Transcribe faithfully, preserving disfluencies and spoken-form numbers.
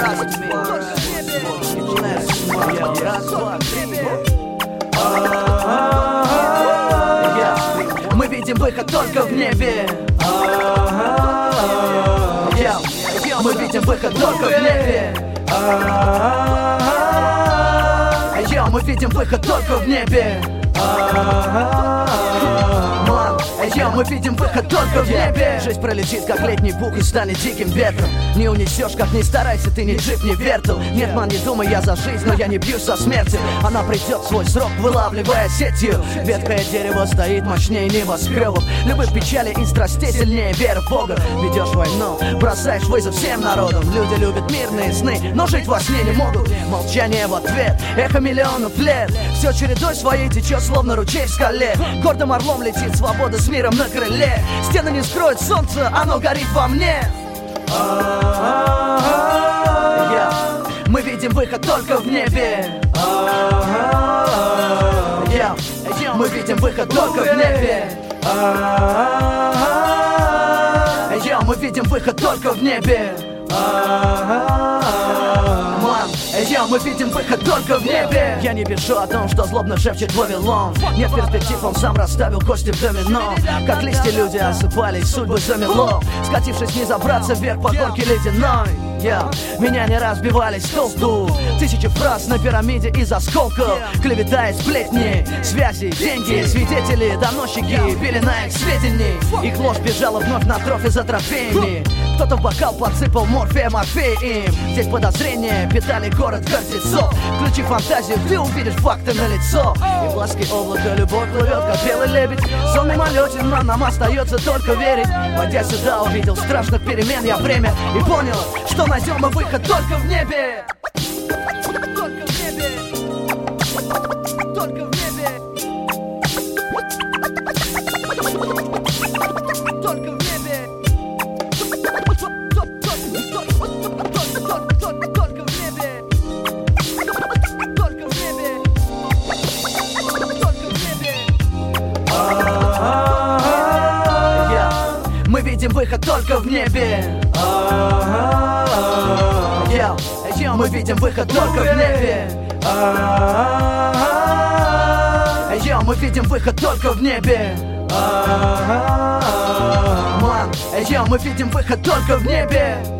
Мы видим выход только в небе. Мы видим выход только в небе. Мы видим выход только в небе. Йо, мы видим выход только в небе. Жизнь пролетит, как летний пух, и станет диким ветром. Не унесешь, как ни старайся, ты ни джип, ни вертел. Нет, ман, не думай я за жизнь, но я не бьюсь со смертью. Она придет в свой срок, вылавливая сетью. Ветхое дерево стоит мощнее небоскребов. Любых печали и страстей сильнее веры в Бога. Ведешь войну, бросаешь вызов всем народам. Люди любят мирные сны, но жить во сне не могут. Молчание в ответ, эхо миллионов лет. Все чередой своей течет, словно ручей в скале. Гордым орлом летит свобода с миром на крыле. Стены не скроют солнце, оно горит во мне. Yeah. Мы видим выход только в небе. Yeah. Yeah. Мы видим выход только в небе. Yeah. Мы видим выход только в небе. Я, мы видим выход только в небе. Я не пишу о том, что злобно шепчет Вавилон. Нет перспектив, он сам расставил кости в домино. Как листья люди осыпались, судьбы замело. Скатившись не забраться вверх по горке ледяной. Yeah. Меня не разбивали с толку. Тысячи фраз на пирамиде из осколков. Клевета и сплетни, связи, деньги. Свидетели, доносчики, били на их сведений. Их ложь бежала вновь на трофе за трофеями. Кто-то в бокал подсыпал морфия, морфея им. Здесь подозрения питали город гордецов. Включи фантазию, ты увидишь факты на лицо. И в ласке облака любовь плывет, как белый лебедь. Сон мимолетен, но нам остается только верить. Войдя сюда, увидел страшных перемен я время. И понял, что найдем мы выход только в небе. Только в небе. Только в небе. Только в небе. Только в небе. Только в небе. Только в небе. Мы видим выход только в небе. Yeah. Yeah. Мы видим выход только в небе. Yeah. Мы видим выход только в небе. Yeah. Мы видим выход только в небе.